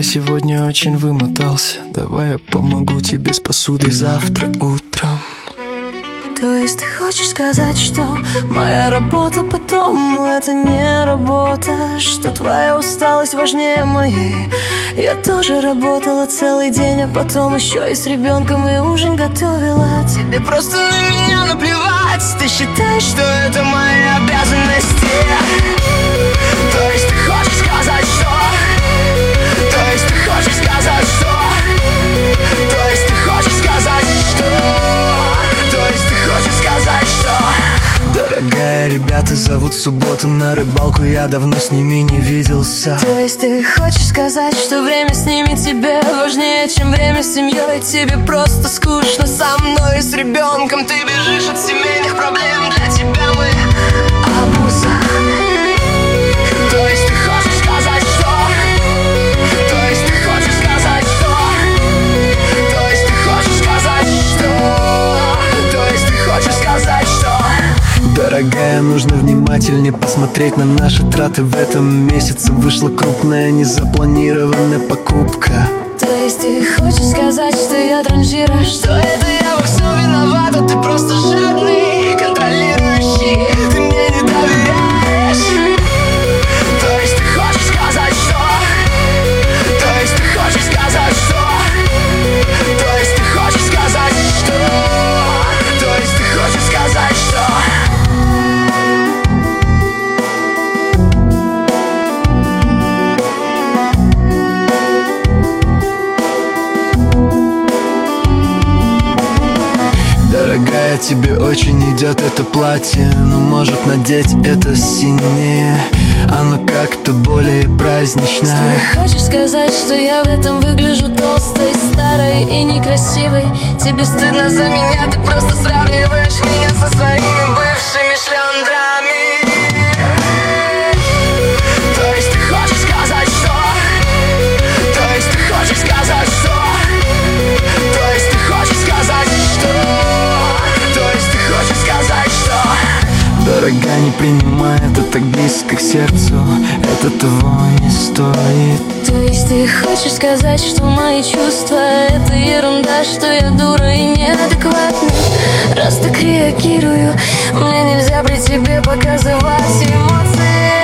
я сегодня очень вымотался. Давай я помогу тебе с посудой завтра утром. То есть ты хочешь сказать, что моя работа потом это не работа, что твоя усталость важнее моей? Я тоже работала целый день, а потом еще и с ребенком и ужин готовила. Тебе просто на меня наплевать. Ты считаешь, что это мои обязанности? То есть ты хочешь сказать, что? То есть ты хочешь сказать, что? То есть ты хочешь сказать, что? То есть ты хочешь сказать, что? Дорогая, ребята зовут в субботу на рыбалку, я давно с ними не виделся. То есть ты хочешь сказать, что время с ними тебе важнее, чем время с семьей? Тебе просто скучно со мной и с ребенком. Ты бежишь от семейных проблем, для тебя мы обуза. То есть ты хочешь сказать, что? То есть ты хочешь сказать, что? То есть ты хочешь сказать, что? То есть ты хочешь сказать, что? Дорогая, нужно внимательнее посмотреть на наши траты. В этом месяце вышла крупная незапланированная покупка. То есть ты хочешь сказать, что я транжира? Что это я во всем виновата? Ты просто жадный, контролирующий. Ты мне не доверяешь. То есть ты хочешь сказать, что? То есть ты хочешь сказать, что? То есть ты хочешь сказать, что? То есть ты хочешь сказать, что? Дорогая, тебе очень идет это платье, но может надеть это синее. Оно как-то более праздничное. Ты хочешь сказать, что я в этом выгляжу толстой, старой и некрасивой? Тебе стыдно за меня, ты просто сравниваешь меня со своими бывшими шлёндрами. То есть ты хочешь сказать, что? То есть ты хочешь сказать, что? То есть ты хочешь сказать, что? То есть ты хочешь сказать, что? Дорогая, не принимай это так близко к сердцу. Это того не стоит. То есть ты хочешь сказать, что мои чувства это ерунда, что я дура и неадекватна? Раз так реагирую, мне нельзя при тебе показывать эмоции.